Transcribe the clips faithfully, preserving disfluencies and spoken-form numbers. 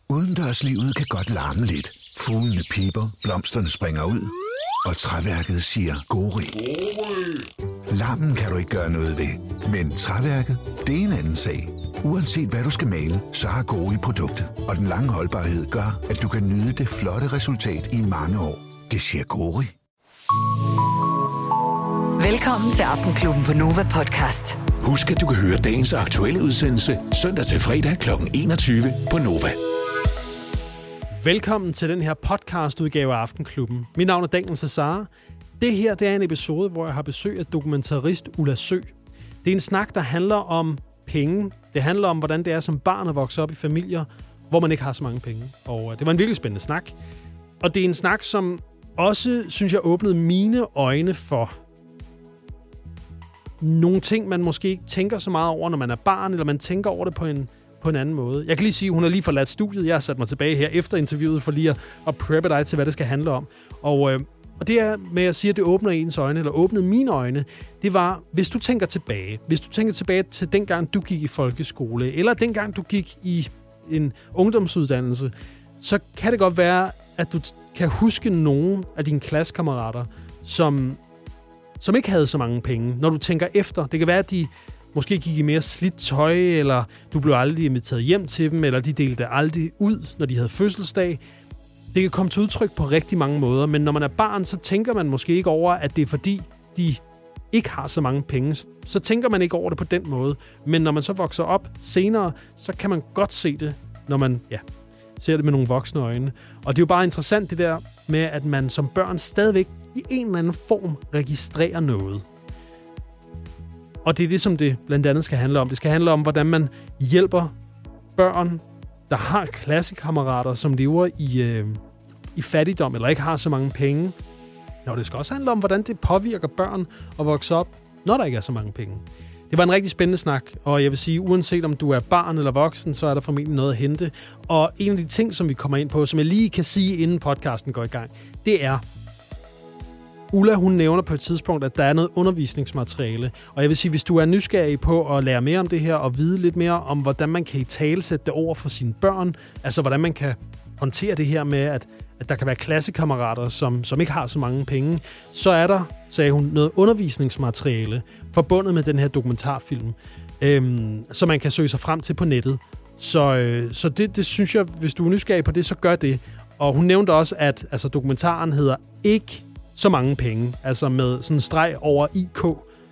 Udendørslivet kan godt larme lidt. Fuglene piper, blomsterne springer ud, og træværket siger gori. Larmen kan du ikke gøre noget ved, men træværket, det er en anden sag. Uanset hvad du skal male, så har Gori produktet, og den lange holdbarhed gør, at du kan nyde det flotte resultat i mange år. Det siger Gori. Velkommen til Aftenklubben på Nova Podcast. Husk, at du kan høre dagens aktuelle udsendelse søndag til fredag kl. enogtyve på Nova. Velkommen til den her podcast-udgave af Aftenklubben. Mit navn er Daniel Cesar. Det her det er en episode, hvor jeg har besøg af dokumentarist Ulla Søe. Det er en snak, der handler om penge. Det handler om, hvordan det er som barn at vokse op i familier, hvor man ikke har så mange penge. Og det var en virkelig spændende snak. Og det er en snak, som også, synes jeg, åbnede mine øjne for nogle ting, man måske ikke tænker så meget over, når man er barn, eller man tænker over det på en, på en anden måde. Jeg kan lige sige, at hun har lige forladt studiet. Jeg har sat mig tilbage her efter interviewet, for lige at, at preppe dig til, hvad det skal handle om. Og, øh, og det er med at sige, at det åbner ens øjne, eller åbnede mine øjne, det var, hvis du tænker tilbage, hvis du tænker tilbage til dengang, du gik i folkeskole, eller dengang, du gik i en ungdomsuddannelse, så kan det godt være, at du kan huske nogen af dine klassekammerater, som som ikke havde så mange penge, når du tænker efter. Det kan være, at de måske gik i mere slidt tøj, eller du blev aldrig inviteret hjem til dem, eller de delte aldrig ud, når de havde fødselsdag. Det kan komme til udtryk på rigtig mange måder, men når man er barn, så tænker man måske ikke over, at det er fordi, de ikke har så mange penge. Så tænker man ikke over det på den måde. Men når man så vokser op senere, så kan man godt se det, når man ja, ser det med nogle voksne øjne. Og det er jo bare interessant det der med, at man som børn stadigvæk i en eller anden form registrerer noget. Og det er det, som det blandt andet skal handle om. Det skal handle om, hvordan man hjælper børn, der har klassekammerater, som lever i, øh, i fattigdom, eller ikke har så mange penge. Nå, det skal også handle om, hvordan det påvirker børn at vokse op, når der ikke er så mange penge. Det var en rigtig spændende snak, og jeg vil sige, uanset om du er barn eller voksen, så er der formentlig noget at hente. Og en af de ting, som vi kommer ind på, som jeg lige kan sige, inden podcasten går i gang, det er, Ulla, hun nævner på et tidspunkt, at der er noget undervisningsmateriale. Og jeg vil sige, hvis du er nysgerrig på at lære mere om det her, og vide lidt mere om, hvordan man kan italesætte det over for sine børn, altså hvordan man kan håndtere det her med, at, at der kan være klassekammerater, som, som ikke har så mange penge, så er der, sagde hun, noget undervisningsmateriale forbundet med den her dokumentarfilm, øhm, som man kan søge sig frem til på nettet. Så, øh, så det, det synes jeg, hvis du er nysgerrig på det, så gør det. Og hun nævnte også, at altså, dokumentaren hedder Ikke så mange penge, altså med sådan en streg over I K.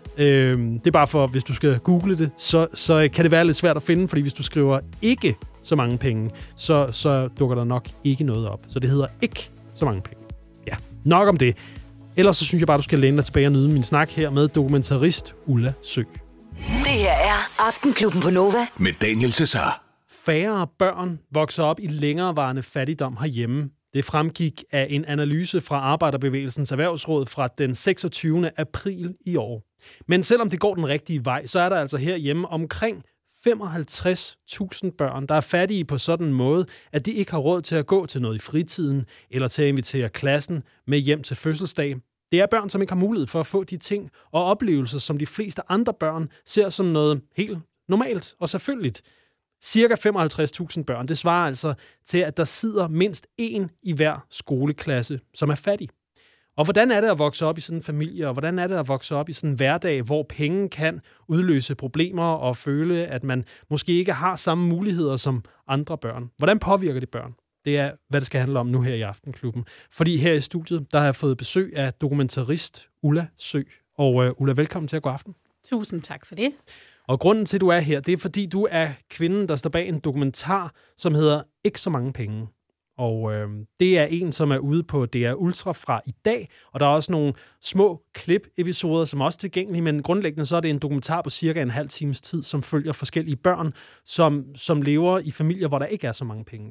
Øhm, det er bare for, hvis du skal google det, så, så kan det være lidt svært at finde, fordi hvis du skriver ikke så mange penge, så, så dukker der nok ikke noget op. Så det hedder Ikke så mange penge. Ja, nok om det. Ellers så synes jeg bare, du skal læne dig tilbage og nyde min snak her med dokumentarist Ulla Søe. Det her er Aftenklubben på Nova Med Daniel Cesar. Færre børn vokser op i længerevarende fattigdom herhjemme. Det fremgik af en analyse fra Arbejderbevægelsens Erhvervsråd fra den seksogtyvende april i år. Men selvom det går den rigtige vej, så er der altså herhjemme omkring femoghalvtreds tusind børn, der er fattige på sådan en måde, at de ikke har råd til at gå til noget i fritiden eller til at invitere klassen med hjem til fødselsdag. Det er børn, som ikke har mulighed for at få de ting og oplevelser, som de fleste andre børn ser som noget helt normalt og selvfølgeligt. Cirka femoghalvtreds tusind børn. Det svarer altså til, at der sidder mindst én i hver skoleklasse, som er fattig. Og hvordan er det at vokse op i sådan en familie, og hvordan er det at vokse op i sådan en hverdag, hvor penge kan udløse problemer og føle, at man måske ikke har samme muligheder som andre børn? Hvordan påvirker det børn? Det er, hvad det skal handle om nu her i Aftenklubben. Fordi her i studiet, der har jeg fået besøg af dokumentarist Ulla Søe. Og uh, Ulla, velkommen til at gå aften. Tusind tak for det. Og grunden til, at du er her, det er, fordi du er kvinden, der står bag en dokumentar, som hedder Ikke så mange penge. Og øh, det er en, som er ude på D R Ultra fra i dag, og der er også nogle små klip-episoder, som er også tilgængelige, men grundlæggende så er det en dokumentar på cirka en halv times tid, som følger forskellige børn, som, som lever i familier, hvor der ikke er så mange penge.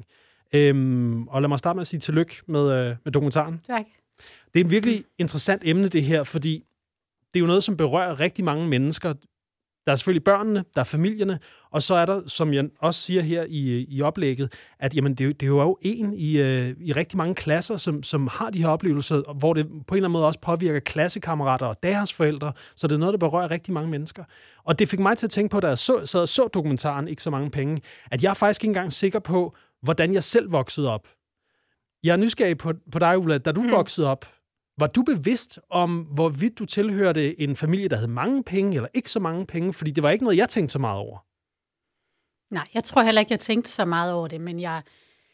Øhm, og lad mig starte med at sige tillykke med, øh, med dokumentaren. Tak. Det er et virkelig interessant emne, det her, fordi det er jo noget, som berører rigtig mange mennesker. Der er selvfølgelig børnene, der er familierne, og så er der, som jeg også siger her i, i oplægget, at jamen, det, det er jo en i, øh, i rigtig mange klasser, som, som har de her oplevelser, hvor det på en eller anden måde også påvirker klassekammerater og deres forældre, så det er noget, der berører rigtig mange mennesker. Og det fik mig til at tænke på, da jeg så, sad og så dokumentaren Ikke så mange penge, at jeg er faktisk ikke engang sikker på, hvordan jeg selv voksede op. Jeg er nysgerrig på, på dig, Ulla. Da du mm. voksede op, var du bevidst om, hvorvidt du tilhørte en familie, der havde mange penge, eller ikke så mange penge? Fordi det var ikke noget, jeg tænkte så meget over. Nej, jeg tror heller ikke, jeg tænkte så meget over det, men jeg,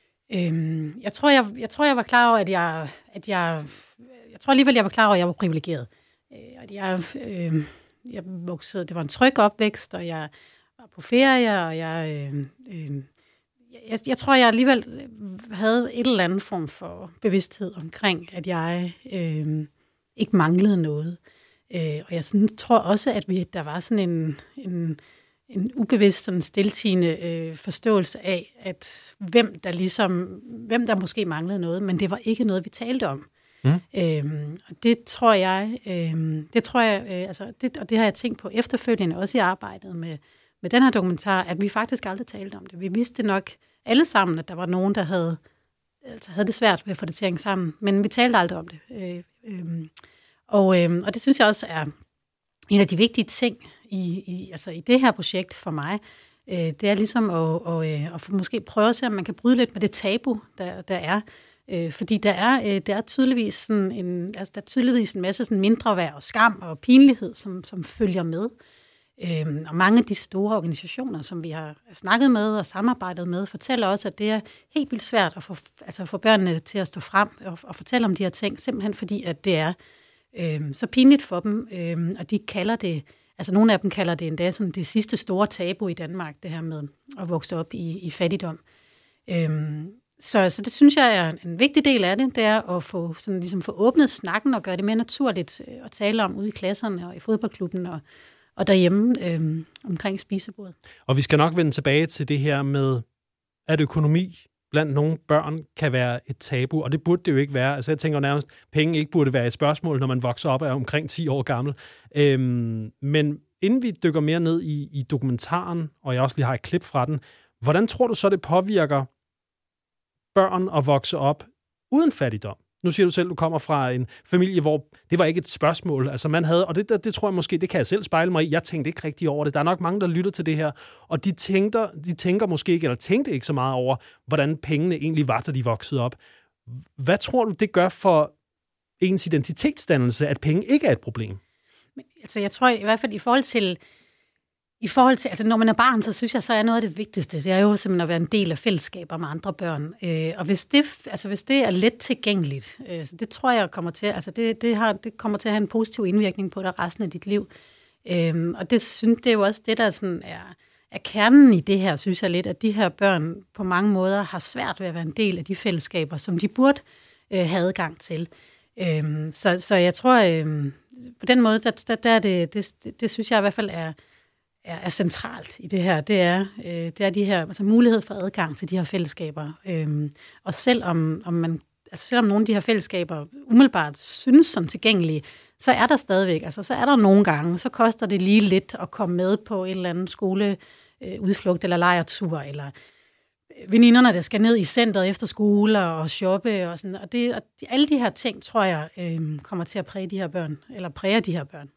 øhm, jeg, tror, jeg, jeg tror, jeg var klar over, at jeg, at jeg, jeg tror alligevel, jeg var klar over, at jeg var privilegeret. Øh, at jeg, øh, jeg voksede, det var en tryg opvækst, og jeg var på ferie, og jeg, øh, øh, jeg, jeg tror, jeg alligevel havde et eller andet form for bevidsthed omkring, at jeg øh, ikke manglede noget. Øh, og jeg synes, tror også, at vi, der var sådan en... en en ubevidst, sådan stiltigende øh, forståelse af, at hvem der ligesom, hvem der måske manglede noget, men det var ikke noget, vi talte om. Mm. Øhm, og det tror jeg, øh, det tror jeg, øh, altså, det, og det har jeg tænkt på efterfølgende, også i arbejdet med, med den her dokumentar, at vi faktisk aldrig talte om det. Vi vidste nok alle sammen, at der var nogen, der havde, altså, havde det svært ved at få det til at hænge sammen, men vi talte aldrig om det. Øh, øh, og, øh, og det synes jeg også er en af de vigtige ting i, i, altså i det her projekt for mig, øh, det er ligesom at, og, øh, at måske prøve at se, om man kan bryde lidt med det tabu, der, der er. Øh, fordi der er, øh, der er tydeligvis sådan en, altså der er tydeligvis en masse sådan mindreværd og skam og pinlighed, som, som følger med. Øh, og mange af de store organisationer, som vi har snakket med og samarbejdet med, fortæller også, at det er helt vildt svært at få, altså få børnene til at stå frem og, og fortælle om de her ting, simpelthen fordi, at det er øh, så pinligt for dem, øh, og de kalder det, altså nogle af dem kalder det endda sådan det sidste store tabu i Danmark, det her med at vokse op i, i fattigdom. Øhm, så, så det synes jeg er en vigtig del af det, det er at få, sådan, ligesom få åbnet snakken og gøre det mere naturligt øh, at tale om ude i klasserne og i fodboldklubben og, og derhjemme øhm, omkring spisebordet. Og vi skal nok vende tilbage til det her med, at økonomi blandt nogle børn kan være et tabu, og det burde det jo ikke være. Altså jeg tænker nærmest, penge ikke burde være et spørgsmål, når man vokser op og er omkring ti år gammel. Øhm, men inden vi dykker mere ned i, i dokumentaren, og jeg også lige har et klip fra den, hvordan tror du så, det påvirker børn at vokse op uden fattigdom? Nu siger du selv, du kommer fra en familie, hvor det var ikke et spørgsmål. Altså man havde, og det, det, det tror jeg måske, det kan jeg selv spejle mig i. Jeg tænkte ikke rigtig over det. Der er nok mange, der lytter til det her, og de tænker, de tænker måske ikke, eller tænkte ikke så meget over, hvordan pengene egentlig var, da de voksede op. Hvad tror du, det gør for ens identitetsdannelse, at penge ikke er et problem? Altså jeg tror i hvert fald i forhold til I forhold til, altså når man er barn, så synes jeg, så er noget af det vigtigste, det er jo simpelthen at være en del af fællesskaber med andre børn. Øh, og hvis det, altså hvis det er let tilgængeligt, øh, det tror jeg kommer til, altså det, det, har, det kommer til at have en positiv indvirkning på dig resten af dit liv. Øh, og det synes det er jo også det, der sådan er, er kernen i det her, synes jeg lidt, at de her børn på mange måder har svært ved at være en del af de fællesskaber, som de burde øh, have adgang til. Øh, så, så jeg tror, øh, på den måde, der, der, der er det, det, det, det synes jeg i hvert fald er Er, er centralt i det her, det er, øh, det er de her, altså mulighed for adgang til de her fællesskaber. Øhm, og selvom, om man, altså selvom nogle af de her fællesskaber umiddelbart synes som tilgængelige, så er der stadigvæk, altså så er der nogle gange, så koster det lige lidt at komme med på en eller anden skoleudflugt øh, eller lejrtur, eller veninderne, der skal ned i centret efter skole og shoppe og sådan, og, det, og alle de her ting, tror jeg, øh, kommer til at præge de her børn, eller præger de her børn.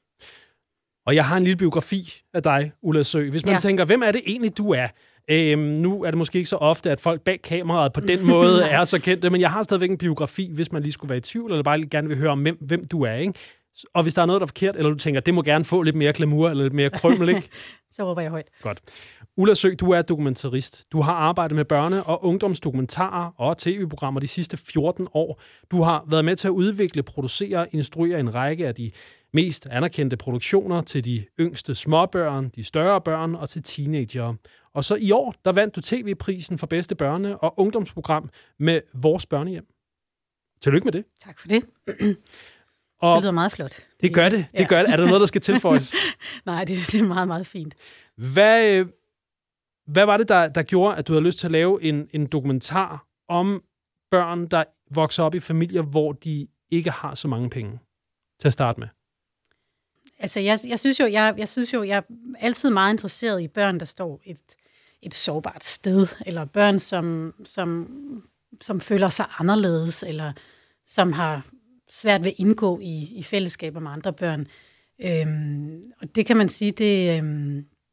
Og jeg har en lille biografi af dig, Ulla Søe. Hvis man ja. tænker, hvem er det egentlig, du er? Øhm, nu er det måske ikke så ofte, at folk bag kameraet på den måde er så kendte, men jeg har stadigvæk en biografi, hvis man lige skulle være i tvivl, eller bare gerne vil høre om, hvem, hvem du er, ikke? Og hvis der er noget, der er forkert, eller du tænker, det må gerne få lidt mere glamour, eller lidt mere krømmel, ikke? Så råber jeg højt. Godt. Ulla Søe, du er dokumentarist. Du har arbejdet med børne- og ungdomsdokumentarer og tv-programmer de sidste fjorten år. Du har været med til at udvikle, producere og instruere en række af de mest anerkendte produktioner til de yngste småbørn, de større børn og til teenagere. Og så i år, der vandt du T V-prisen for bedste børne- og ungdomsprogram med Vores Børnehjem. Tillykke med det. Tak for det. Og det lyder meget flot. Det gør det. Det gør det. Er der noget, der skal tilføjes? Nej, det, det er meget, meget fint. Hvad, hvad var det, der, der gjorde, at du havde lyst til at lave en, en dokumentar om børn, der vokser op i familier, hvor de ikke har så mange penge til at starte med? Altså, jeg, jeg, synes jo, jeg, jeg synes jo, jeg er altid meget interesseret i børn, der står et, et sårbart sted, eller børn, som, som, som føler sig anderledes, eller som har svært ved at indgå i, i fællesskaber med andre børn. Øhm, og det kan man sige, det, øhm,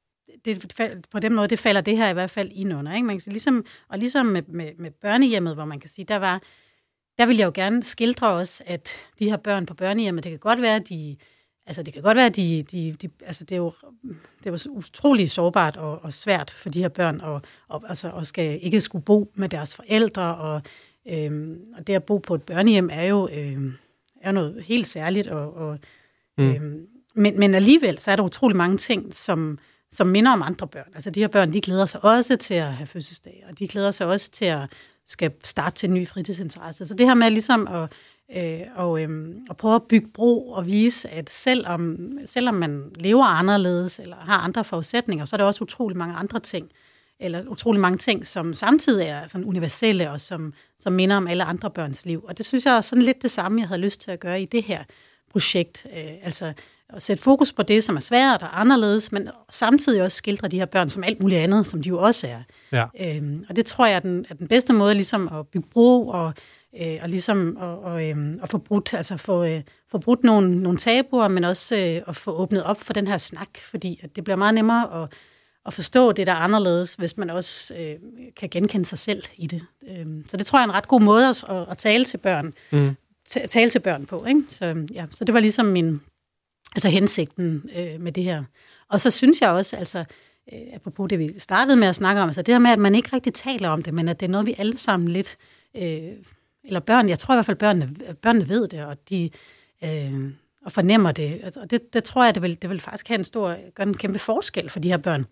det, på den måde, det falder det her i hvert fald ind under. Ikke? Man kan sige, ligesom, og ligesom med, med, med børnehjemmet, hvor man kan sige, der var, der vil jeg jo gerne skildre også, at de her børn på børnehjemmet, det kan godt være, de, altså det kan godt være, de, de, de altså det er jo, det er jo utroligt sårbart og, og svært for de her børn, og, og, altså, og skal ikke skulle bo med deres forældre, og, øhm, og det at bo på et børnehjem er jo, øhm, er noget helt særligt, og, og mm. øhm, men, men alligevel, så er der utrolig mange ting, som, som minder om andre børn. Altså de her børn, de glæder sig også til at have fødselsdag, og de glæder sig også til at skal starte til en ny fritidsinteresse. Så det her med ligesom at, øh, og, øh, at prøve at bygge bro og vise, at selvom, selvom man lever anderledes eller har andre forudsætninger, så er der også utrolig mange andre ting, eller utrolig mange ting, som samtidig er sådan universelle og som, som minder om alle andre børns liv. Og det synes jeg er sådan lidt det samme, jeg havde lyst til at gøre i det her projekt. Øh, altså at sætte fokus på det, som er svært og anderledes, men samtidig også skildre de her børn som alt muligt andet, som de jo også er. Ja. Øhm, og det tror jeg er den, er den bedste måde ligesom at bygge bro og, øh, og ligesom og, og, øh, at få brudt, altså få, øh, få brudt nogle, nogle tabuer, men også øh, at få åbnet op for den her snak, fordi at det bliver meget nemmere at, at forstå det, der er anderledes, hvis man også øh, kan genkende sig selv i det. Øhm, så det tror jeg er en ret god måde at, at tale til børn, mm. t- tale til børn på. Ikke? Så, ja, så det var ligesom min altså hensigten øh, med det her. Og så synes jeg også, altså, øh, apropos det, vi startede med at snakke om, altså det her med, at man ikke rigtig taler om det, men at det er noget, vi alle sammen lidt, øh, eller børn, jeg tror i hvert fald, børnene, børnene ved det, og de øh, og fornemmer det. Og det, det tror jeg, det vil, det vil faktisk have en stor, gøre en kæmpe forskel for de her børn.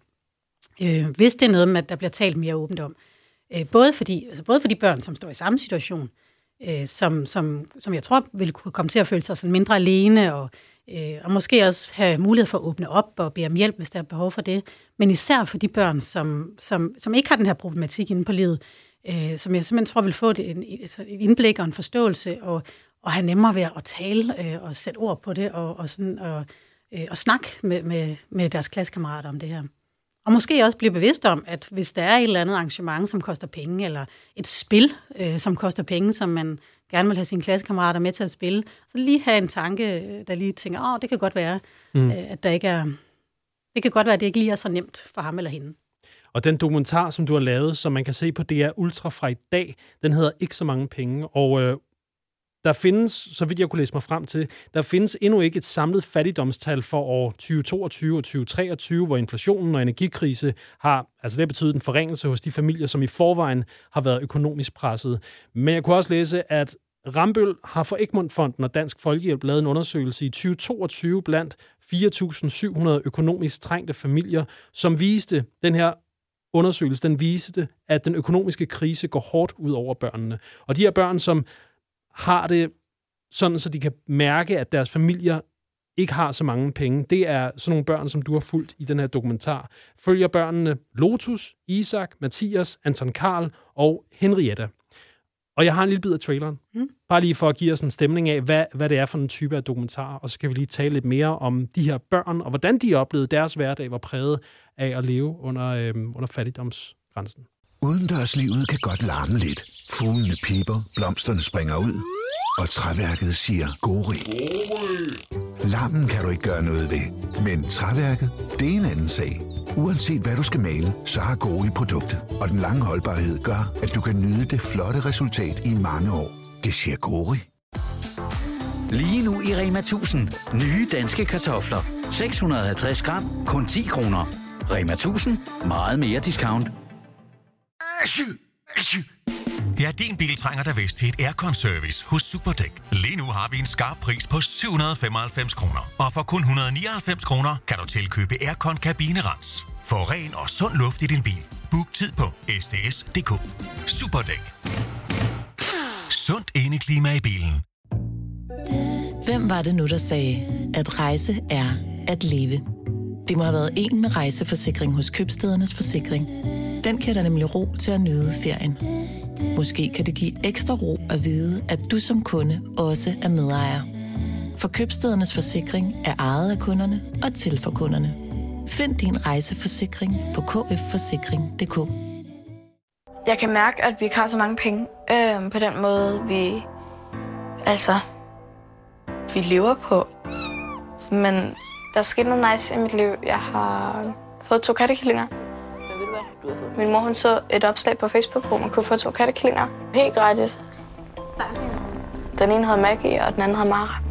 Øh, hvis det er noget med, at der bliver talt mere åbent om. Øh, både, fordi, altså både for de børn, som står i samme situation, øh, som, som, som jeg tror vil kunne komme til at føle sig sådan mindre alene, og Øh, og måske også have mulighed for at åbne op og bede om hjælp, hvis der er behov for det. Men især for de børn, som, som, som ikke har den her problematik inde på livet, øh, som jeg simpelthen tror vil få det, en, et indblik og en forståelse, og, og have nemmere ved at tale øh, og sætte ord på det, og, og, sådan, og, øh, og snakke med, med, med deres klassekammerater om det her. Og måske også blive bevidst om, at hvis der er et eller andet arrangement, som koster penge, eller et spil, øh, som koster penge, som man gerne vil have sine klassekammerater med til at spille, så lige have en tanke, der lige tænker, åh, det kan godt være, mm. at der ikke er, det kan godt være, at det ikke lige er så nemt for ham eller hende. Og den dokumentar, som du har lavet, som man kan se på D R Ultra fra i dag, den hedder Ikke så mange penge, og øh, der findes, så vidt jeg kunne læse mig frem til, der findes endnu ikke et samlet fattigdomstal for år tyve toogtyve og tyve treogtyve, hvor inflationen og energikrise har, altså det har betydet en forringelse hos de familier, som i forvejen har været økonomisk presset. Men jeg kunne også læse, at Rambøll har for Egmont-fonden og Dansk Folkehjælp lavet en undersøgelse i tyve toogtyve blandt fire tusind syv hundrede økonomisk trængte familier, som viste, den her undersøgelse, den viste, at den økonomiske krise går hårdt ud over børnene. Og de her børn, som har det sådan, så de kan mærke, at deres familier ikke har så mange penge. Det er sådan nogle børn, som du har fulgt i den her dokumentar. Følger børnene Lotus, Isak, Mathias, Anton Karl og Henrietta. Og jeg har en lille bid af traileren. Mm. Bare lige for at give os en stemning af, hvad, hvad det er for en type af dokumentar. Og så kan vi lige tale lidt mere om de her børn, og hvordan de oplevede deres hverdag var præget af at leve under, øhm, under fattigdomsgrænsen. Udendørslivet kan godt larme lidt. Fuglene piper, blomsterne springer ud, og træværket siger gori. Larmen kan du ikke gøre noget ved, men træværket, det er en anden sag. Uanset hvad du skal male, så har Gori produktet, og den lange holdbarhed gør, at du kan nyde det flotte resultat i mange år. Det siger Gori. Lige nu i Rema tusind. Nye danske kartofler. seks hundrede og halvtreds gram, kun ti kroner. Rema tusind. Meget mere discount. Det er din bil trænger der vist til et aircon-service hos Superdæk. Lige nu har vi en skarp pris på syv hundrede og femoghalvfems kroner. Og for kun et hundrede og nioghalvfems kroner kan du tilkøbe aircon kabinerens. Få ren og sund luft i din bil. Book tid på s d s punktum d k. Superdæk. Sundt indeklima i bilen. Hvem var det nu, der sagde, at rejse er at leve? Det må have været en med rejseforsikring hos Købstædernes Forsikring. Den kan der nemlig ro til at nyde ferien. Måske kan det give ekstra ro at vide, at du som kunde også er medejer. For Købstædernes Forsikring er ejet af kunderne og til for kunderne. Find din rejseforsikring på k f forsikring punktum d k. Jeg kan mærke, at vi ikke har så mange penge. Øh, på den måde, vi, altså, vi lever på. Men der er sket noget nice i mit liv. Jeg har fået to kattekillinger. Min mor hun så et opslag på Facebook, hvor man kunne få to kattekillinger. Helt gratis. Den ene hed Maggie, og den anden hed Mara.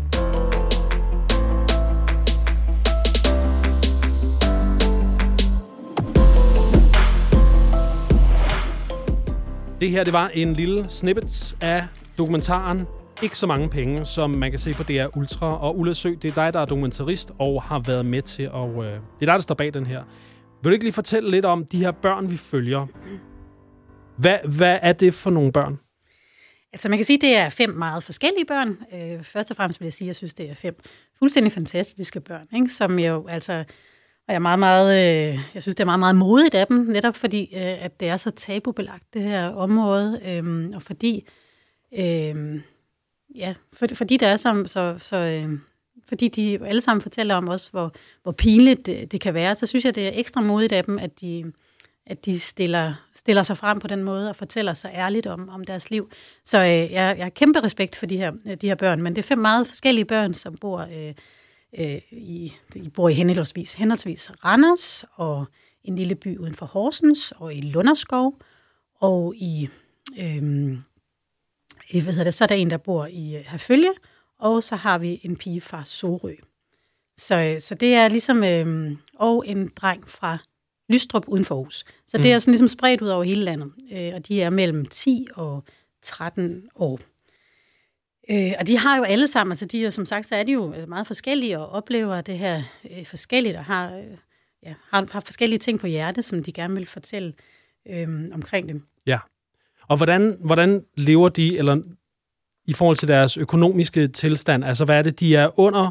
Det her, det var en lille snippet af dokumentaren Ikke så mange penge, som man kan se på D R Ultra. Og Ulla Søe, det er dig, der er dokumentarist og har været med til at... Øh, det er dig, der står bag den her. Vil du ikke lige fortælle lidt om de her børn, vi følger? Hvad, hvad er det for nogle børn? Altså, man kan sige, at det er fem meget forskellige børn. Øh, først og fremmest vil jeg sige, at jeg synes, det er fem fuldstændig fantastiske børn, ikke? Som jo altså... Og jeg er meget, meget... Øh, jeg synes, det er meget, meget modigt af dem, netop fordi, øh, at det er så tabubelagt, det her område. Øh, og fordi... Øh, ja, for, fordi det er så... så, så øh, fordi de alle sammen fortæller om også, hvor, hvor pinligt det, det kan være, så synes jeg, det er ekstra modigt af dem, at de... at de stiller, stiller sig frem på den måde og fortæller sig ærligt om, om deres liv. Så øh, jeg, jeg har kæmpe respekt for de her, de her børn, men det er fem meget forskellige børn, som bor, øh, øh, i, de bor i henholdsvis, henholdsvis Randers og en lille by uden for Horsens og i Lunderskov og i, øh, hvad hedder det, så er der en, der bor i Herfølge, og så har vi en pige fra Sorø. Så, så det er ligesom, øh, og en dreng fra Lystrup uden for Aarhus. Så det er sådan ligesom spredt ud over hele landet. Øh, og de er mellem ti og tretten år. Øh, og de har jo alle sammen, altså de er, som sagt, så er de jo meget forskellige og oplever det her øh, forskelligt og har, øh, ja, har, har forskellige ting på hjerte, som de gerne vil fortælle øh, omkring dem. Ja. Og hvordan, hvordan lever de, eller i forhold til deres økonomiske tilstand, altså hvad er det, de er under?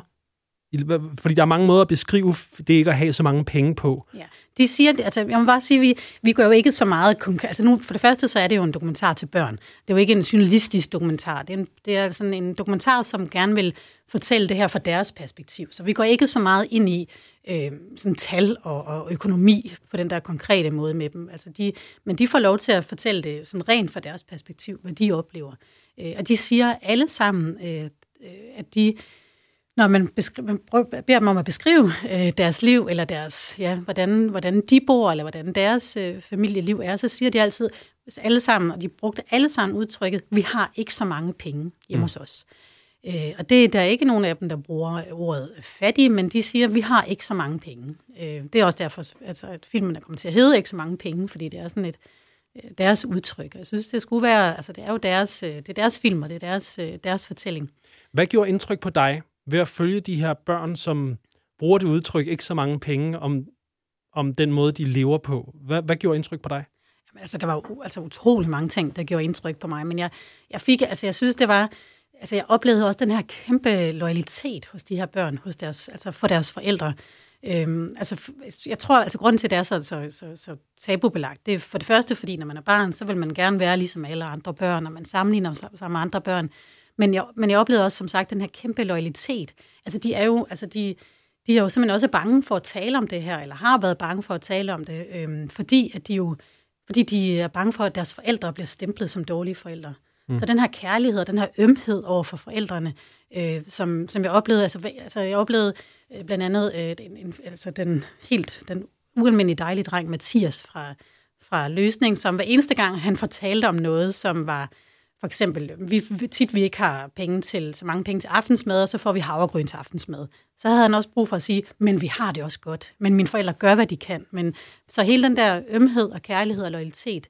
Fordi der er mange måder at beskrive det ikke at have så mange penge på. Ja, de siger, altså jeg må bare sige, vi vi går jo ikke så meget konkret. Altså nu for det første så er det jo en dokumentar til børn. Det er jo ikke en journalistisk dokumentar. Det er, en, det er sådan en dokumentar, som gerne vil fortælle det her fra deres perspektiv. Så vi går ikke så meget ind i øh, sådan tal og, og økonomi på den der konkrete måde med dem. Altså de, men de får lov til at fortælle det sådan rent fra deres perspektiv, hvad de oplever. Øh, og de siger alle sammen, øh, at de Når man, beskri- man beder dem om at beskrive øh, deres liv, eller deres, ja, hvordan, hvordan de bor, eller hvordan deres øh, familieliv er, så siger de altid, alle sammen, og de brugte alle sammen udtrykket, vi har ikke så mange penge hjemme mm. hos os. Øh, og det, der er ikke nogen af dem, der bruger ordet fattige, men de siger, vi har ikke så mange penge. Øh, det er også derfor, altså, at filmen er kommet til at hedde ikke så mange penge, fordi det er sådan et øh, deres udtryk. Jeg synes, det skulle være, altså det er jo deres, øh, det er deres film, og det er deres, øh, deres fortælling. Hvad gjorde indtryk på dig ved at følge de her børn, som bruger det udtryk ikke så mange penge, om, om den måde, de lever på? Hvad, hvad gjorde indtryk på dig? Jamen, altså, der var jo altså, utrolig mange ting, der gjorde indtryk på mig, men jeg, jeg fik, altså jeg synes, det var, altså jeg oplevede også den her kæmpe loyalitet hos de her børn, hos deres, altså for deres forældre. Øhm, altså, jeg tror, altså grunden til, at det er så, så, så, så tabubelagt, det er for det første, fordi når man er barn, så vil man gerne være ligesom alle andre børn, og man sammenligner sig med andre børn. Men jeg, men jeg oplevede også, som sagt, den her kæmpe loyalitet. Altså, de er jo, altså de, de er jo simpelthen også bange for at tale om det her, eller har været bange for at tale om det, øhm, fordi, at de jo, fordi de er bange for, at deres forældre bliver stemplet som dårlige forældre. Mm. Så den her kærlighed og den her ømhed over for forældrene, øh, som, som jeg oplevede, altså, altså jeg oplevede øh, blandt andet øh, den, altså den helt den ualmindelige dejlige dreng Mathias fra, fra Løsning, som hver eneste gang han fortalte om noget, som var for eksempel, vi, tit vi ikke har penge til, så mange penge til aftensmad, og så får vi havregryn til aftensmad. Så havde han også brug for at sige, men vi har det også godt. Men mine forældre gør, hvad de kan. Men så hele den der ømhed og kærlighed og loyalitet,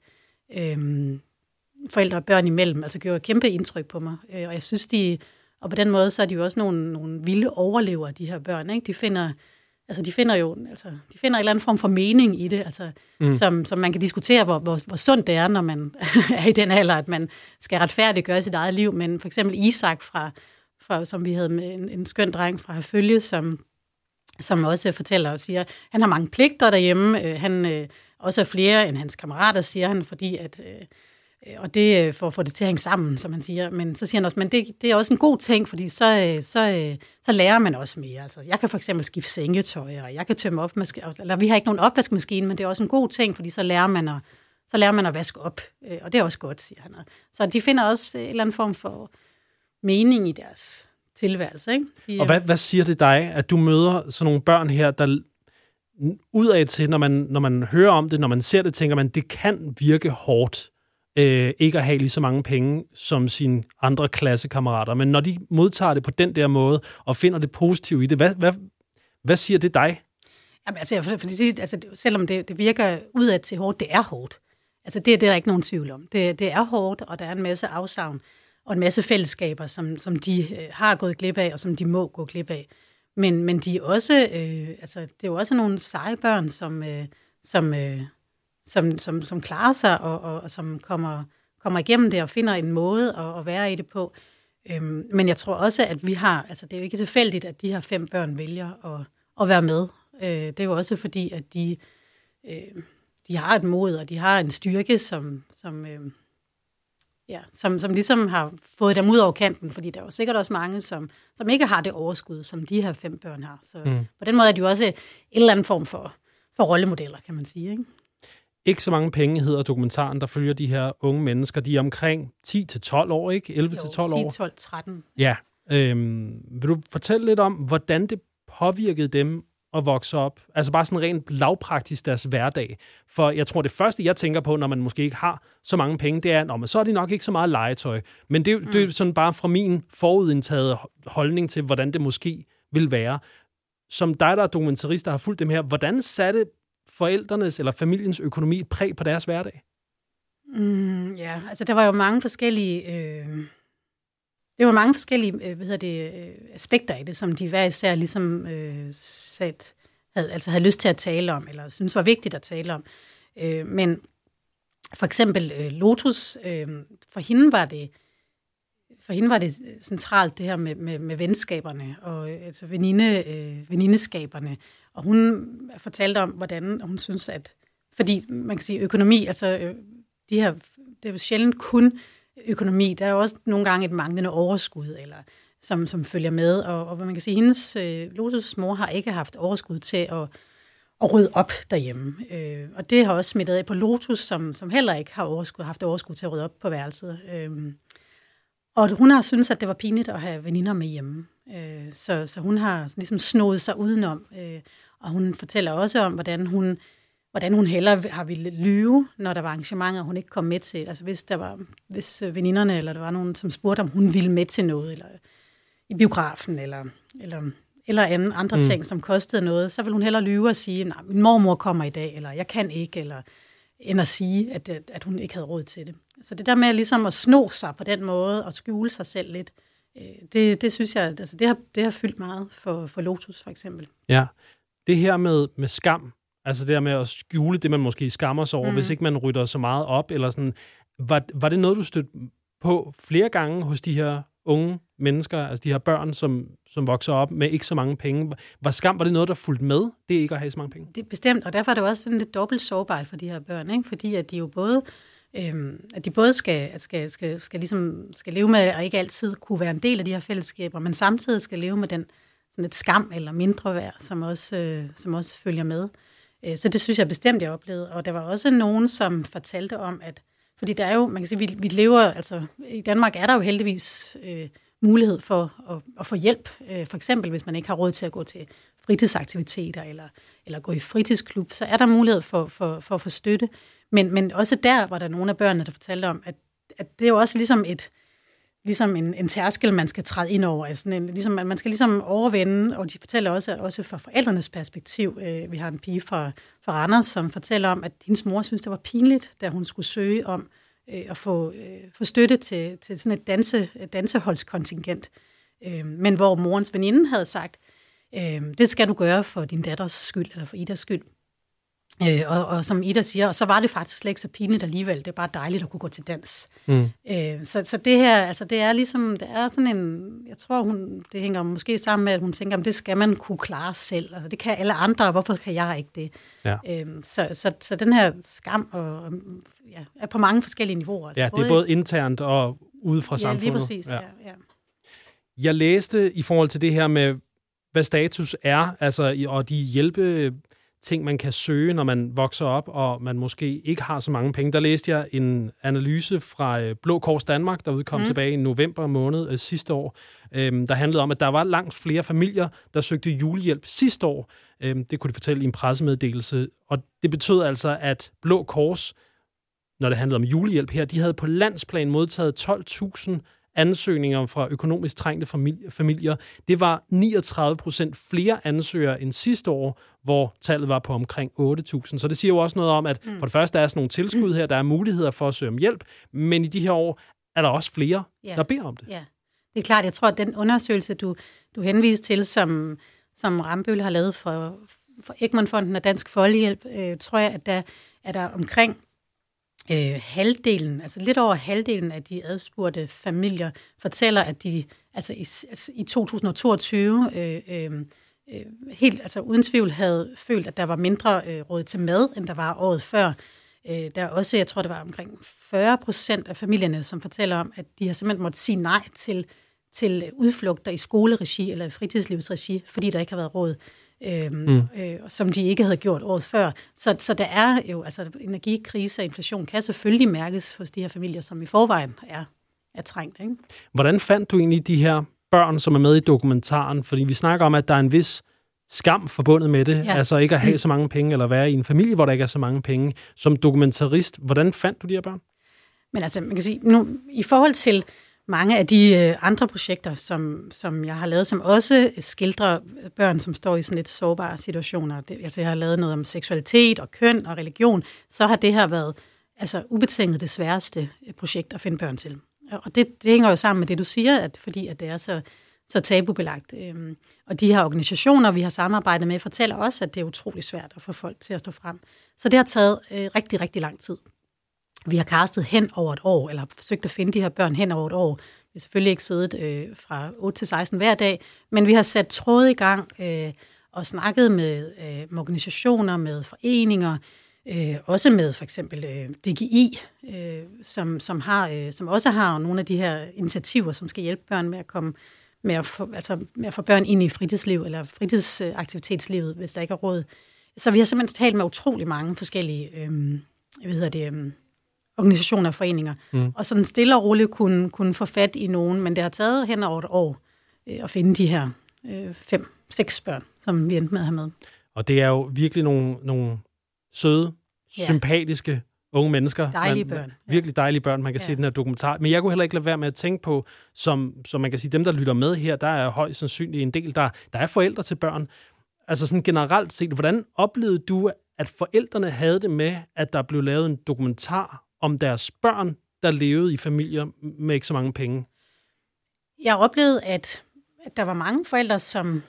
øhm, forældre og børn imellem, altså gjorde et kæmpe indtryk på mig. Øh, og jeg synes, de, og på den måde, så er de jo også nogle, nogle vilde overlevere, de her børn, ikke? De finder, altså de finder jo, altså de finder en eller anden form for mening i det, altså mm. som, som man kan diskutere, hvor, hvor, hvor sundt det er, når man er i den alder, at man skal retfærdiggøre sit eget liv. Men for eksempel Isak fra, fra som vi havde med en, en skøn dreng fra Herfølge, som som også fortæller og siger, han har mange pligter derhjemme, øh, han øh, også er flere end hans kammerater, siger han, fordi at øh, og det for at få det til at hænge sammen, som han siger. Men så siger han også, men det, det er også en god ting, fordi så, så, så lærer man også mere. Altså, jeg kan for eksempel skifte sengetøj, og jeg kan tømme opvaskemaskine. Eller vi har ikke nogen opvaskemaskine, men det er også en god ting, fordi så lærer man at, så lærer man at vaske op. Og det er også godt, siger han. Så de finder også en eller anden form for mening i deres tilværelse. Ikke? De, og hvad, hvad siger det dig, at du møder sådan nogle børn her, der udad til, når man, når man hører om det, når man ser det, tænker man, det kan virke hårdt, øh, ikke at have lige så mange penge som sine andre klassekammerater. Men når de modtager det på den der måde, og finder det positive i det, hvad, hvad, hvad siger det dig? Jamen, altså, for, for det siger, altså, selvom det, det virker udad til hårdt, det er hårdt. Altså, det, det er der ikke nogen tvivl om. Det, det er hårdt, og der er en masse afsavn, og en masse fællesskaber, som, som de øh, har gået glip af, og som de må gå glip af. Men, men de er også, øh, altså, det er jo også nogle seje børn, som, øh, som, øh, som, som, som klarer sig, og, og, og som kommer, kommer igennem det, og finder en måde at, at være i det på. Øhm, men jeg tror også, at vi har, altså det er jo ikke tilfældigt, at de her fem børn vælger at, at være med. Øh, det er jo også fordi, at de, øh, de har et mod, og de har en styrke, som... som øh, Ja, som, som ligesom har fået dem ud over kanten, fordi der er jo sikkert også mange, som, som ikke har det overskud, som de her fem børn har. Så mm. på den måde er de jo også en eller anden form for, for rollemodeller, kan man sige. Ikke? Ikke så mange penge hedder dokumentaren, der følger de her unge mennesker. De er omkring ti til tolv år, ikke? elleve til tolv år. ti, tolv, tretten. Ja. Øhm, vil du fortælle lidt om, hvordan det påvirkede dem at vokse op? Altså bare sådan rent lavpraktisk deres hverdag. For jeg tror, det første, jeg tænker på, når man måske ikke har så mange penge, det er, at så er de nok ikke så meget legetøj. Men det, mm. det er sådan bare fra min forudindtaget holdning til, hvordan det måske vil være. Som dig, der er dokumentarist, der har fulgt dem her, hvordan satte forældrenes eller familiens økonomi et præg på deres hverdag? Mm, ja, altså der var jo mange forskellige... Øh... Det var mange forskellige hvad hedder det, aspekter i det, som de hver især ligesom øh, sat, havde, altså havde lyst til at tale om, eller synes var vigtigt at tale om. Øh, men for eksempel øh, Lotus, øh, for hende var det for hende var det centralt det her med, med, med venskaberne og øh, altså veninde, øh, venindeskaberne. Og hun fortalte om, hvordan hun synes, at fordi man kan sige økonomi, altså øh, de her, det er jo sjældent kun økonomi. Der er jo også nogle gange et manglende overskud, eller som, som følger med. Og, og man kan sige, at hendes øh, Lotus' mor har ikke haft overskud til at, at rydde op derhjemme. Øh, og det har også smittet af på Lotus, som, som heller ikke har overskud, haft overskud til at rydde op på værelset. Øh, og hun har syntes, at det var pinligt at have veninder med hjemme. Øh, så, så hun har ligesom snoet sig udenom. Øh, og hun fortæller også om, hvordan hun hvordan hun hellere har ville lyve, når der var arrangementer, hun ikke kom med til. Altså hvis der var, hvis veninderne, eller der var nogen, som spurgte, om hun ville med til noget, eller i biografen, eller, eller, eller anden, andre mm. ting, som kostede noget, så ville hun hellere lyve og sige, nej, min mormor kommer i dag, eller jeg kan ikke, eller end at sige, at, at hun ikke havde råd til det. Så det der med ligesom at sno sig på den måde, og skjule sig selv lidt, det, det synes jeg, altså det har, det har fyldt meget for, for Lotus, for eksempel. Ja, det her med, med skam, altså det der med at skjule det, man måske skammer sig over, mm. hvis ikke man rydder så meget op, eller sådan. Var, var det noget, du stødte på flere gange hos de her unge mennesker, altså de her børn, som, som vokser op med ikke så mange penge? Var skam, var det noget, der fulgte med, det ikke at have så mange penge? Det er bestemt, og derfor er det også sådan lidt dobbelt sårbart for de her børn, ikke? Fordi at de jo både, øhm, at de både skal, skal, skal, skal, ligesom, skal leve med, at ikke altid kunne være en del af de her fællesskaber, men samtidig skal leve med den sådan et skam eller mindre værd, som også, øh, som også følger med. Så det synes jeg bestemt, jeg oplevede. Og der var også nogen, som fortalte om, at fordi der er jo, man kan sige, vi, vi lever, altså i Danmark er der jo heldigvis øh, mulighed for at, at få hjælp. Øh, for eksempel, hvis man ikke har råd til at gå til fritidsaktiviteter eller, eller gå i fritidsklub, så er der mulighed for, for, for at få støtte. Men, men også der var der nogle af børnene, der fortalte om, at, at det er jo også ligesom et ligesom en, en tærskel, man skal træde ind over. Altså en, ligesom, man skal ligesom overvinde, og de fortæller også, at også fra forældrenes perspektiv, øh, vi har en pige fra, fra Randers, som fortæller om, at hendes mor synes, det var pinligt, da hun skulle søge om øh, at få, øh, få støtte til, til sådan et danse, danseholdskontingent. Øh, men hvor morens veninde havde sagt, øh, det skal du gøre for din datters skyld, eller for Idas skyld. Øh, og, og som Ida siger, og så var det faktisk slet ikke så pinligt alligevel. Det er bare dejligt at kunne gå til dans. Mm. Øh, så, så det her, altså det er ligesom, det er sådan en, jeg tror, hun, det hænger måske sammen med, at hun tænker, om det skal man kunne klare selv. Altså det kan alle andre, og hvorfor kan jeg ikke det? Ja. Øh, så, så, så den her skam og, ja, er på mange forskellige niveauer. Altså ja, det er både internt og ude fra ja, samfundet. Lige præcis, ja. Ja, ja. Jeg læste i forhold til det her med, hvad status er, altså, og de hjælpe ting, man kan søge, når man vokser op, og man måske ikke har så mange penge. Der læste jeg en analyse fra Blå Kors Danmark, der udkom mm. tilbage i november måned øh, sidste år, øh, der handlede om, at der var langt flere familier, der søgte julehjælp sidste år. Øh, det kunne de fortælle i en pressemeddelelse. Og det betød altså, at Blå Kors, når det handlede om julehjælp her, de havde på landsplan modtaget tolv tusind ansøgninger fra økonomisk trængte familier. Det var niogtredive procent flere ansøgere end sidste år, hvor tallet var på omkring otte tusind. Så det siger jo også noget om, at for det første er der sådan nogle tilskud her, der er muligheder for at søge om hjælp, men i de her år er der også flere, ja. der beder om det. Ja, det er klart. Jeg tror, at den undersøgelse, du, du henviste til, som, som Rambøll har lavet for, for Egmont-fonden og Dansk Folkehjælp, øh, tror jeg, at der er der omkring Øh, halvdelen, altså lidt over halvdelen af de adspurgte familier fortæller, at de altså i, altså i to tusind og toogtyve øh, øh, helt altså uden tvivl havde følt, at der var mindre øh, råd til mad, end der var året før. Øh, der er også, jeg tror, det var omkring fyrre procent af familierne, som fortæller om, at de har simpelthen måttet sige nej til, til udflugter i skoleregi eller i fritidslivsregi, fordi der ikke har været råd. Øhm, mm. øh, som de ikke havde gjort året før. Så, så der er jo, altså energikrise og inflation kan selvfølgelig mærkes hos de her familier, som i forvejen er, er trængt. Ikke? Hvordan fandt du egentlig de her børn, som er med i dokumentaren? Fordi vi snakker om, at der er en vis skam forbundet med det. Ja. Altså ikke at have så mange penge, eller være i en familie, hvor der ikke er så mange penge. Som dokumentarist, hvordan fandt du de her børn? Men altså, man kan sige, nu, i forhold til mange af de øh, andre projekter, som, som jeg har lavet, som også skildrer børn, som står i sådan lidt sårbare situationer. Det, altså jeg har lavet noget om seksualitet og køn og religion, så har det her været altså ubetinget det sværeste projekt at finde børn til. Og det, det hænger jo sammen med det, du siger, at, fordi at det er så, så tabubelagt. Øhm, og de her organisationer, vi har samarbejdet med, fortæller også, at det er utrolig svært at få folk til at stå frem. Så det har taget øh, rigtig, rigtig lang tid. Vi har castet hen over et år, eller forsøgt at finde de her børn hen over et år. Vi har selvfølgelig ikke siddet øh, fra otte til seksten hver dag, men vi har sat tråd i gang øh, og snakket med, øh, med organisationer, med foreninger, øh, også med for eksempel øh, D G I, øh, som, som, har, øh, som også har nogle af de her initiativer, som skal hjælpe børn med at komme med at få, altså med at få børn ind i fritidsliv eller fritidsaktivitetslivet, hvis der ikke er råd. Så vi har simpelthen talt med utrolig mange forskellige øh, hvad hedder det, øh, organisationer og foreninger, mm. og sådan stille og roligt kunne, kunne få fat i nogen, men det har taget hen over et år øh, at finde de her øh, fem, seks børn, som vi endte med at have med. Og det er jo virkelig nogle, nogle søde, ja. sympatiske unge mennesker. Dejlige man, børn. Virkelig dejlige børn, man kan ja. se den her dokumentar. Men jeg kunne heller ikke lade være med at tænke på, som, som man kan sige, dem, der lytter med her, der er højst sandsynligt en del, der, der er forældre til børn. Altså sådan generelt set, hvordan oplevede du, at forældrene havde det med, at der blev lavet en dokumentar om deres børn, der levede i familier med ikke så mange penge? Jeg oplevede, at, at der var mange forældre, som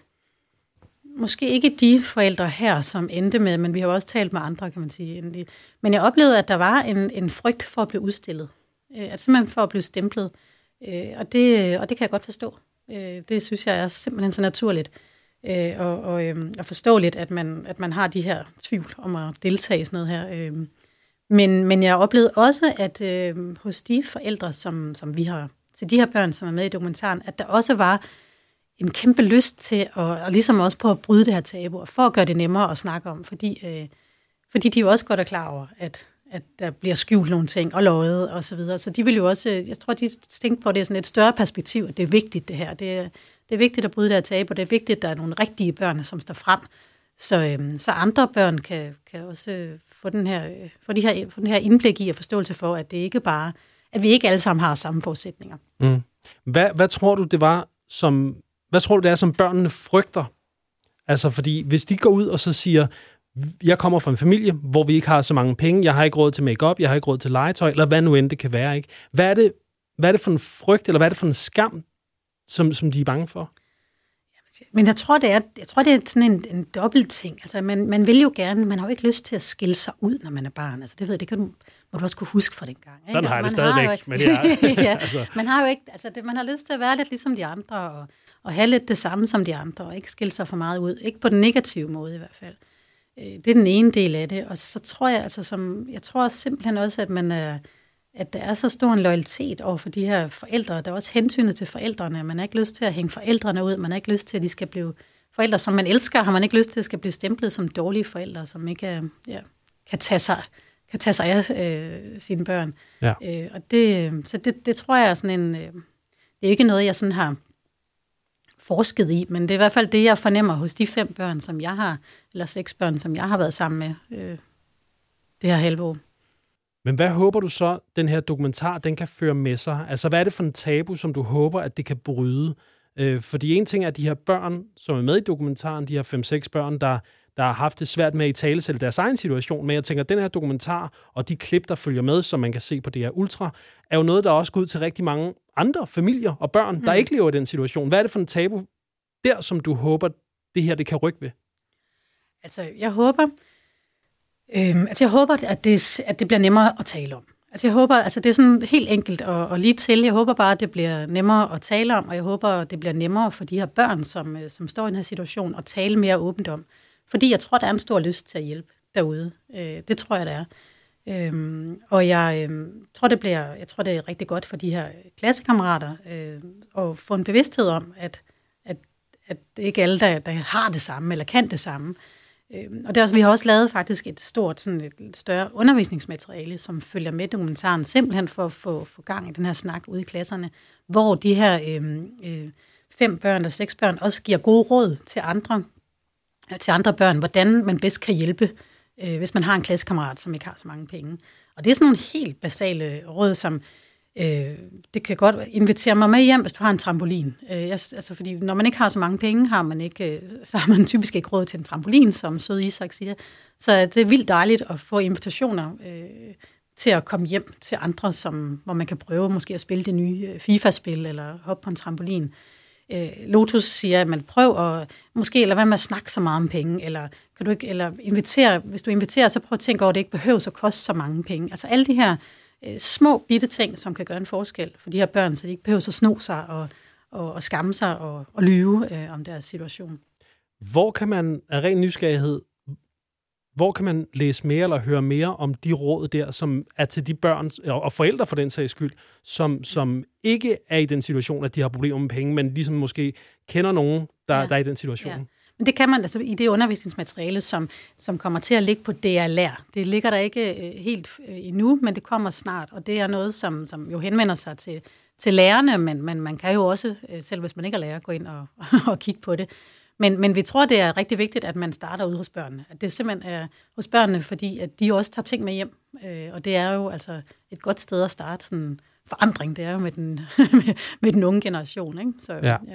måske ikke de forældre her, som endte med, men vi har også talt med andre, kan man sige. Men jeg oplevede, at der var en, en frygt for at blive udstillet. At simpelthen for at blive stemplet. Og det, og det kan jeg godt forstå. Det synes jeg er simpelthen så naturligt og, og, og forståeligt, at man, at man har de her tvivl om at deltage i sådan noget her. Men, men jeg oplevede også, at øh, hos de forældre, som, som vi har, til de her børn, som er med i dokumentaren, at der også var en kæmpe lyst til, at, og ligesom også på at bryde det her tabu, og for at gøre det nemmere at snakke om, fordi, øh, fordi de jo også godt er klar over, at, at der bliver skjult nogle ting, og løjet, og så videre. Så de vil jo også, jeg tror, de tænker på, at det er sådan et større perspektiv, at det er vigtigt det her. Det er, det er vigtigt at bryde det her tabu, det er vigtigt, at der er nogle rigtige børn, som står frem, Så, øhm, så andre børn kan, kan også øh, få, den her, øh, få, de her, få den her indblik i og forståelse for, at det ikke bare, at vi ikke alle sammen har samme forudsætninger. Mm. Hvad, hvad tror du, det var, som, hvad tror du, det er, som børnene frygter? Altså, fordi hvis de går ud og så siger, jeg kommer fra en familie, hvor vi ikke har så mange penge, jeg har ikke råd til make-up, jeg har ikke råd til legetøj, eller hvad nu end det kan være, ikke? Hvad er det, hvad er det for en frygt, eller hvad er det for en skam, som, som de er bange for? Men jeg tror, det er, jeg tror, det er sådan en, en dobbelt ting. Altså, man, man vil jo gerne, man har jo ikke lyst til at skille sig ud, når man er barn. Altså, det ved det kan du, må du også kunne huske fra den gang. Ikke? Sådan har jeg altså, det stadigvæk. Ikke, men det er, ja, altså. Man har jo ikke, altså, det, man har lyst til at være lidt ligesom de andre, og, og have lidt det samme som de andre, og ikke skille sig for meget ud. Ikke på den negative måde i hvert fald. Det er den ene del af det. Og så tror jeg, altså, som, jeg tror simpelthen også, at man er, at der er så stor en loyalitet over for de her forældre. Der er også hensynet til forældrene. Man har ikke lyst til at hænge forældrene ud. Man har ikke lyst til, at de skal blive forældre, som man elsker, har man ikke lyst til, at skal blive stemplet som dårlige forældre, som ikke ja, kan tage sig, kan tage sig af øh, sine børn. Ja. Øh, og det, så det, det tror jeg er sådan en... Øh, det er ikke noget, jeg sådan har forsket i, men det er i hvert fald det, jeg fornemmer hos de fem børn, som jeg har, eller seks børn, som jeg har været sammen med øh, det her halve år. Men hvad håber du så, den her dokumentar, den kan føre med sig? Altså, hvad er det for en tabu, som du håber, at det kan bryde? Øh, fordi en ting er, at de her børn, som er med i dokumentaren, de her fem-seks børn, der, der har haft det svært med at italesætte deres egen situation, men jeg tænker, at den her dokumentar og de klip, der følger med, som man kan se på D R Ultra, er jo noget, der også går ud til rigtig mange andre familier og børn, mm. der ikke lever i den situation. Hvad er det for en tabu der, som du håber, det her det kan rykke ved? Altså, jeg håber, øh, altså, jeg håber at, det, at det bliver nemmere at tale om. Altså, jeg håber, altså, det er sådan helt enkelt og, og lige til. Jeg håber bare, at det bliver nemmere at tale om, og jeg håber, at det bliver nemmere for de her børn, som, som står i den her situation, at tale mere åbent om. Fordi jeg tror, der er en stor lyst til at hjælpe derude. Øh, det tror jeg, der er. Øhm, og jeg øhm, tror, det bliver, jeg tror, det er rigtig godt for de her klassekammerater øh, at få en bevidsthed om, at, at, at det ikke er alle, der, der har det samme eller kan det samme. Øhm, og det er også, vi har også lavet faktisk et stort, sådan et større undervisningsmateriale, som følger med dokumentaren, simpelthen for at få, få gang i den her snak ude i klasserne, hvor de her øh, øh, fem børn eller seks børn også giver gode råd til andre, til andre børn, hvordan man bedst kan hjælpe, øh, hvis man har en klassekammerat, som ikke har så mange penge. Og det er sådan nogle helt basale råd, som øh, det kan godt invitere mig med hjem, hvis du har en trampolin. Øh, jeg, altså, fordi når man ikke har så mange penge, har man ikke, øh, så har man typisk ikke råd til en trampolin, som sød Isak siger. Så det er vildt dejligt at få invitationer øh, til at komme hjem til andre, som, hvor man kan prøve måske at spille det nye FIFA-spil, eller hoppe på en trampolin. Lotus siger, at man prøver at måske eller hvad med at snakke så meget om penge, eller kan du ikke, eller invitere, hvis du inviterer, så prøv at tænke over, at det ikke behøver at koste så mange penge. Altså alle de her øh, små bitte ting, som kan gøre en forskel for de her børn, så de ikke behøver at sno sig og, og, og skamme sig og, og lyve øh, om deres situation. Hvor kan man af ren nysgerrighed, hvor kan man læse mere eller høre mere om de råd der, som er til de børn, og forældre for den sags skyld, som, som ikke er i den situation, at de har problemer med penge, men ligesom måske kender nogen, der, ja. der er i den situation? Ja. Men det kan man altså i det undervisningsmateriale, som, som kommer til at ligge på D R Lær. Det ligger der ikke øh, helt øh, endnu, men det kommer snart, og det er noget, som, som jo henvender sig til, til lærerne, men, men man kan jo også, øh, selv hvis man ikke er lærer, gå ind og, og kigge på det. Men, men vi tror, det er rigtig vigtigt, at man starter ude hos børnene. At det simpelthen er hos børnene, fordi at de også tager ting med hjem. Øh, og det er jo altså et godt sted at starte sådan en forandring. Det er jo med den, med, med den unge generation. Ikke? Så, ja. Ja.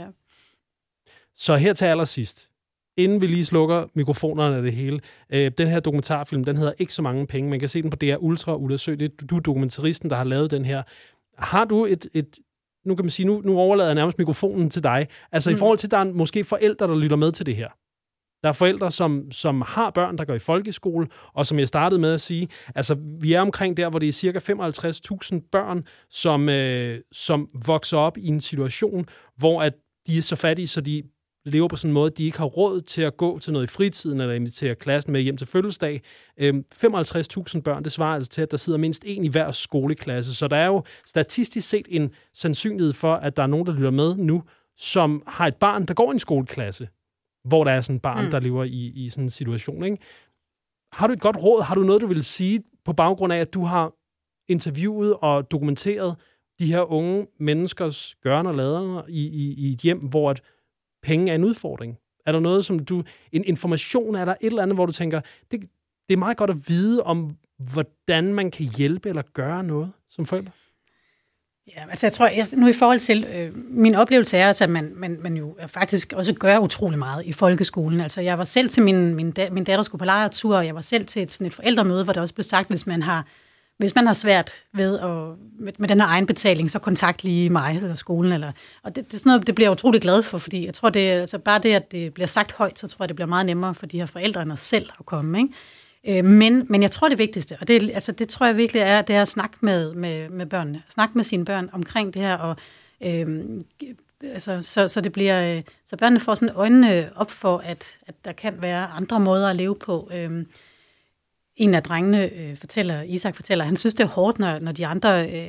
Så her til allersidst, inden vi lige slukker mikrofonerne af det hele, øh, den her dokumentarfilm, den hedder Ikke så mange penge. Man kan se den på D R Ultra. Ulla Sø, det er du dokumentaristen, der har lavet den her. Har du et... et Nu kan man sige, nu, nu overlader jeg nærmest mikrofonen til dig. Altså mm. i forhold til, der er måske forældre, der lytter med til det her. Der er forældre, som, som har børn, der går i folkeskole, og som jeg startede med at sige, altså vi er omkring der, hvor det er cirka femoghalvtreds tusind børn, som, øh, som vokser op i en situation, hvor at de er så fattige, så de lever på sådan en måde, at de ikke har råd til at gå til noget i fritiden, eller invitere klassen med hjem til fødselsdag. Øhm, femoghalvtreds tusind børn, det svarer altså til, at der sidder mindst en i hver skoleklasse. Så der er jo statistisk set en sandsynlighed for, at der er nogen, der lytter med nu, som har et barn, der går i en skoleklasse, hvor der er sådan et barn, mm. der lever i, i sådan en situation. Ikke? Har du et godt råd? Har du noget, du vil sige på baggrund af, at du har interviewet og dokumenteret de her unge menneskers gørne og lader i, i, i et hjem, hvor at penge er en udfordring? Er der noget, som du... En information, er der et eller andet, hvor du tænker, det, det er meget godt at vide om, hvordan man kan hjælpe eller gøre noget som forælder? Ja, altså jeg tror, jeg, nu i forhold til... Øh, min oplevelse er, altså, at man, man, man jo faktisk også gør utrolig meget i folkeskolen. Altså jeg var selv til min, min, da, min datter skulle på lejretur, og jeg var selv til et, sådan et forældremøde, hvor der også blev sagt, hvis man har Hvis man har svært ved at, med, med den her egenbetaling, så kontakt lige mig eller skolen. Eller, og det, det er sådan noget, det bliver jeg utrolig glad for, fordi jeg tror, det altså bare det, at det bliver sagt højt, så tror jeg, det bliver meget nemmere for de her forældre end os selv at komme. Ikke? Øh, men, men jeg tror, det vigtigste, og det, altså, det tror jeg virkelig er, det er at snakke med, med, med børnene. Snakke med sine børn omkring det her, og øh, altså, så, så, det bliver, så børnene får sådan øjnene op for, at, at der kan være andre måder at leve på. Øh, En af drengene øh, fortæller, Isak fortæller, han synes, det er hårdt, når, når de andre øh,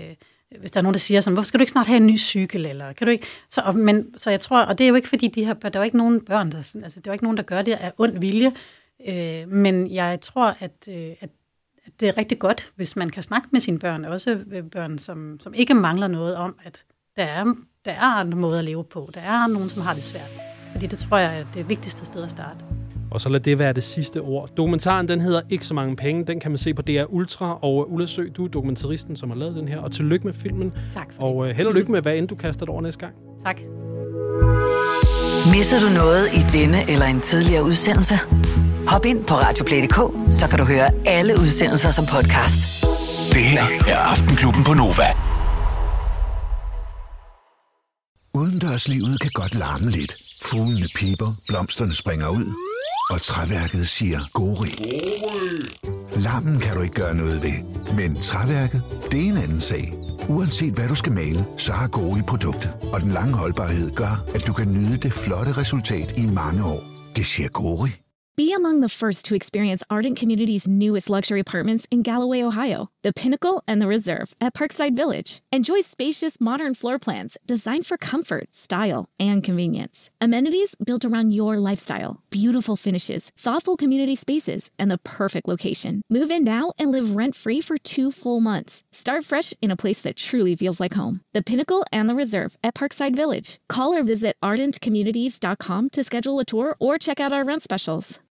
hvis der er nogen, der siger sådan, hvorfor skal du ikke snart have en ny cykel, eller kan du ikke? Så, og, men, så jeg tror, og det er jo ikke fordi, de her, der er jo ikke nogen børn, der, altså, det er jo ikke nogen, der gør det af ond vilje, øh, men jeg tror, at, øh, at, at det er rigtig godt, hvis man kan snakke med sine børn, også børn, som, som ikke mangler noget om, at der er, der er andre måder at leve på, der er nogen, som har det svært, fordi det tror jeg er det vigtigste sted at starte. Og så lad det være det sidste ord. Dokumentaren, den hedder Ikke så mange penge. Den kan man se på D R Ultra. Og Ulla Søe, du er dokumentaristen, som har lavet den her. Og tillykke med filmen. Tak for og uh, held og lykke med, hvad end du kaster det over næste gang. Tak. Misser du noget i denne eller en tidligere udsendelse? Hop ind på radioplay punktum d k, så kan du høre alle udsendelser som podcast. Det her er Aftenklubben på Nova. Udendørslivet kan godt larme lidt. Fuglene piper, blomsterne springer ud, og træværket siger gori. Larmen kan du ikke gøre noget ved, men træværket, det er en anden sag. Uanset hvad du skal male, så har Gori produktet, og den lange holdbarhed gør, at du kan nyde det flotte resultat i mange år. Det siger Gori. Be among the first to experience Ardent Community's newest luxury apartments in Galloway, Ohio, The Pinnacle and The Reserve at Parkside Village. Enjoy spacious, modern floor plans designed for comfort, style, and convenience. Amenities built around your lifestyle, beautiful finishes, thoughtful community spaces, and the perfect location. Move in now and live rent-free for two full months. Start fresh in a place that truly feels like home. The Pinnacle and The Reserve at Parkside Village. Call or visit ardent communities dot com to schedule a tour or check out our rent specials.